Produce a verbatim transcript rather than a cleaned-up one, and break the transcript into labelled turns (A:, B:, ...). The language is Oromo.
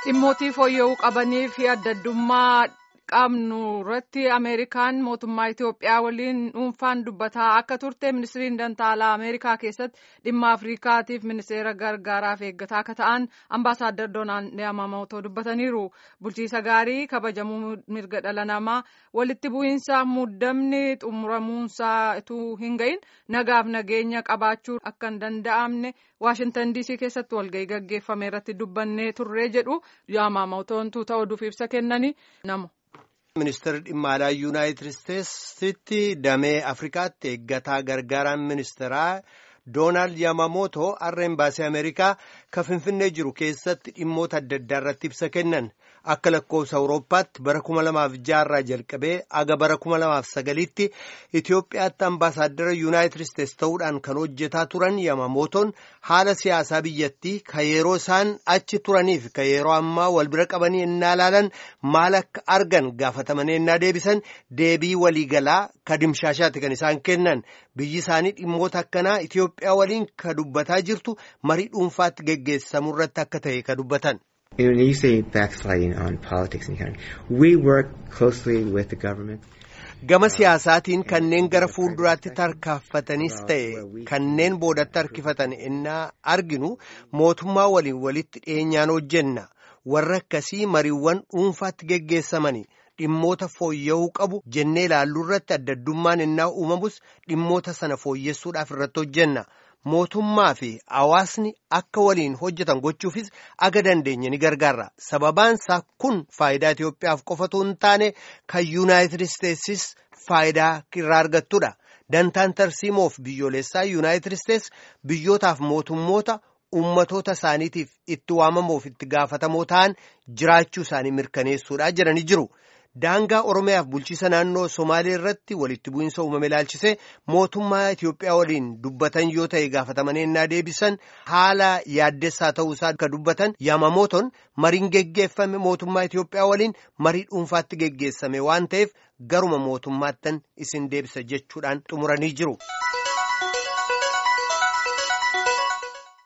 A: Dhimmoota fooyya'uu qabanii fi adda addummaa qabnu irratti Ameerikaan mootummaa Itoophiyaa waliin dhuunfaan dubbataa akka turte ministiriin dantaalaa Ameerikaa keessatti dhimma Afriikaatiif ministeera gargaaraaf eeggataa akka ta'an ambaasaaddar Doonaald Yamamootoo dubbataniiru. Bulchiisa gaarii kabajamuu mirga dhala namaa walitti bu'iinsa muddamni xumuramuunsaa utuu hin gahin nagaaf nageenya qabaachuu akka hin danda'amne Waashintan Diisii keessatti walgahii gaggeeffame irratti dubbannee turree jedhu Yamamootoon tuuta oduuf ibsa kennanii namu.
B: Ministeerri dhimma alaa Yuunaayitid Isteetsitti damee Afrikaatti eeggataa gargaaraan ministeeraa Doonaald Yamamootoo har'a embaasii Ameerikaa kan Finfinnee jiru keessatti dhimmoota adda addaa irratti ibsa kennan. Akka lakkoofsa Awurooppaatti bara kuma lamaaf jaha jalqabee aga bara kuma lamaaf sagalitti Itoophiyaatti ambaasaaddara Yuunaayitid Isteets ta'uudhaan kan hojjetaa turan Yamamootoon haala siyaasaa biyyattii kan yeroo isaan achi turaniif kan yeroo ammaa wal bira qabanii innaa ilaalan maal akka argan gaafatamanii innaa deebisan deebii waliigalaa ka dimshaashaatti kan isaan kennan. Biyyi isaanii dhimmoota akkanaa Itoophiyaa waliin ka dubbataa jirtu marii dhuunfaatti geggeessamu irratti akka ta'e ka dubbatan.
C: When you say backsliding on politics in the country, we work closely with the government.
B: Gama siyaasaatiin kanneen gara fuulduraatti tarkaanfatanis ta'e kanneen boodatti harkifatan innaa arginu mootummaa waliin walitti dhiyeenyaan hojjenna. Warra akkasii mariiwwan dhuunfaatti geggeessamani. Dhimmoota fooyya'uu qabu jennee ilaalluu irratti adda addummaan innaa uumamus dhimmoota sana fooyyessuudhaaf irratti hojjenna. Mootummaa fi hawaasni akka waliin hojjetan gochuufis aga dandeenye ni gargaarra. Sababaan isaa kun faayidaa Itoophiyaaf qofatu hin taane kan Yuunaayitid Isteetsis faayidaa irraa argattudha. Dantaan tarsiimoof biyyoolessaa Yuunaayitid Isteets biyyootaaf mootummoota ummatoota isaaniitiif itti waamamuuf itti gaafatamoo ta'an jiraachuu isaanii mirkaneessuudhaa jedhanii jiru. Daangaa Oromiyaaf bulchiisa naannoo Somaalee irratti walitti bu'iinsa uumame ilaalchisee mootummaa Itoophiyaa waliin dubbatan yoo ta'e gaafatamanii innaa deebisan haala yaaddessaa ta'uusaa akka dubbatan Yamamootoon mariin geggeeffame mootummaa Itoophiyaa waliin marii dhuunfaatti geggeessame waan ta'eef garuma mootummaattan isin deebisa jechuudhaan xumuranii jiru.